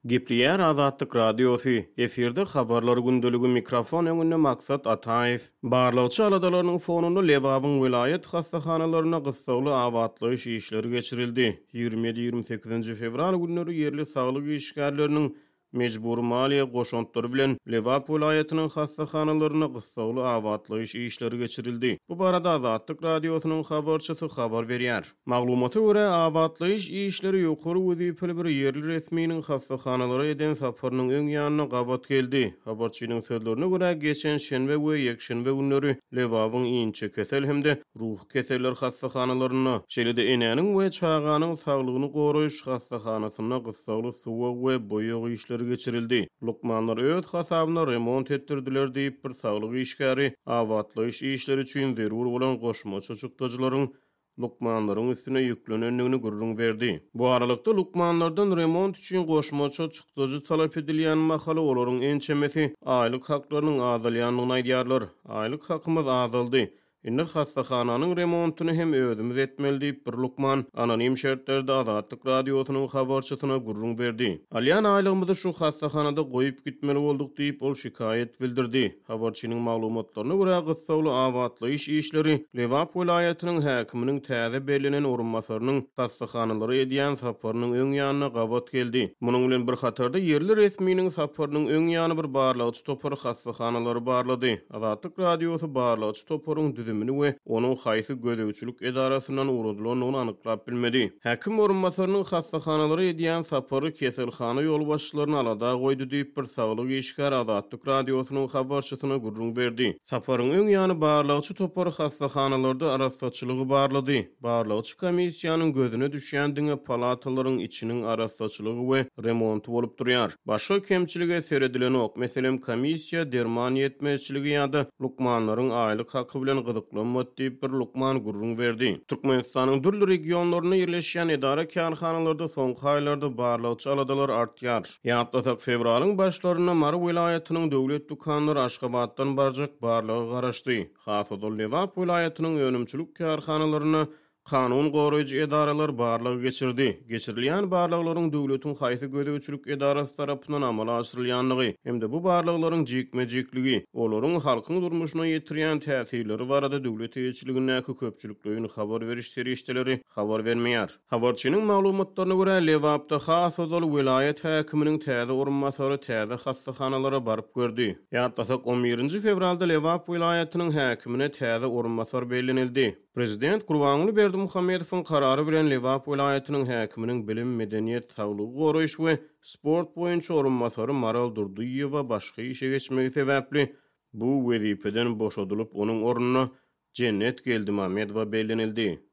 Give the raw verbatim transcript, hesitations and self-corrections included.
Gepliýär Azatlyk Radiosu. Eferde habarlar gündölügi mikrofon öňünde Maksat Ataýew. Barlawçy aladalarynyň fonunda Lewabyň vilayet hassahanalarına gysgaly awatlyş işleri geçirildi. ýygrimi ýedi ýygrimi sekizinji fevral günleri yerli saglyk işgärleriniň mejbur maliýe goşuntlary bilen Lewap vilayatynyň hassahanalarına gysgaly awatlyş işleri geçirildi. Bu barada Azatlyk Radiosynyň habarçysy habar berýär. Maglumata görä awatlyş işleri ýokary wezipeli bir yerli resminiň hassahanalary eden saparynyň öň ýanyna gabat geldi. Habarçynyň sözlerine görä geçen şenbe we ýekşenbe günleri Lewabyň inçe kesel hemde ruh keseller hassahanalarına, şeýle-de enäniň we çaganyň saglygyny goraýyş hassahanasyna gysgaly suwa we boýagy işleri geçirildi. Lukmanlar öz hasabyna remont etdirdiler diýip bir saglyk işgäri awatlyş işleri üçin zerur bolan goşma çocukdagylaryň Lukmanlaryň üstüne ýüklenendigini gurrun berdi. Bu aralykda Lukmanlardan remont üçin goşma çocukdagy talap edilýän mahaly olaryň ençemesi aýlyk haklarynyň azalýanlygyny aýdýarlar. Aýlyk hakymyz azaldy. Indi hastahananyň remontuny hem özümiz etmeli diýip bir Lukman anonim şertlerde Azatlyk Radiosynyň habarçysyna gurrun berdi. Alýan aýlygymyzy şu hastahanada goýup gitmeli boldyk diýip ol şikayet bildirdi. Habarçynyň maglumatlaryna görä gysgaly awatlyş işleri Lewap vilayatynyň häkiminiň täze belinen urunmasarynyň hastahanalary edýän saparynyň öň ýanyna gabat geldi. Munyň bilen bir hatarda yerli resminiň saparynyň öň ýany bir barlawçy topar hastahanalary barlady. Azatlyk Radiosy barlawçy toparyň düzümini we onuň haýsy gödäwçilik edarasyndan urudylygyny anyklap bilmedi. Häkim urunmasarynyň hastahanalary edýän sapary keselhana ýolbaşçylaryny alada goýdy diýip bir saglyk işgär Azatlyk Radiosynyň habarçysyna gurrun berdi. Saparyň öň ýany barlawçy topar hastahanalarda arastaçylygy barlady. Barlawçy komissiýanyň gözüne düşýän diňe palatalaryň içiniň arastaçylygy we remonty bolup durýar. Başga kemçilige seredilen ok, meselem komissiýa derman ýetmezçiligi ýa-da lukmanlaryň aýlyk haky bilen gydyklanmat diýip bir Lukman gurrun berdi. Türkmenistanyň dürli regionlaryna ýerleşýän edara kärhanalarda soňky aýlarda barlawçy aladalar artýar. Ýa-da fevralyň başlaryna Mar vilayatynyň döwlet dukanlary Aşgabatdan barjak barlagy garaşdy. Hasady Lewap vilayatynyň önümçilik kärhanalaryna kanun goraýjy edaralar barlygy geçirdi. Geçirilýän barlaklaryň döwletiň haýsy gödäwçilik edarasy tarapyndan amala aşyrylýanlygy hemde bu barlaklaryň jikmejikligi, olaryň halkyň durmuşyna ýetirýän täsirleri barada döwlet ýetkiligine köpçülikligiň habar beriş serişdeleri habar bermeýär. Habarçynyň maglumatlaryna görä Lewapda Hasady vilayet häkiminiň täze urunmasary täze hastahanalara baryp gördi. Ýa-da on birinji fevralda Lewap vilayatynyň häkimine täze urunmasar bellenildi. Prezident Gurbanguly Berdimuhammedowyň karary bilen Lewap vilayatynyň häkiminiň bilim, medeniýet, saglyk goraýyş we sport boýunça urunmasary Maral Durduýewa başga işe geçmegi sebäpli bu wezipeden boşadylyp onuň ornuna Cennet Geldimamedowa bellenildi.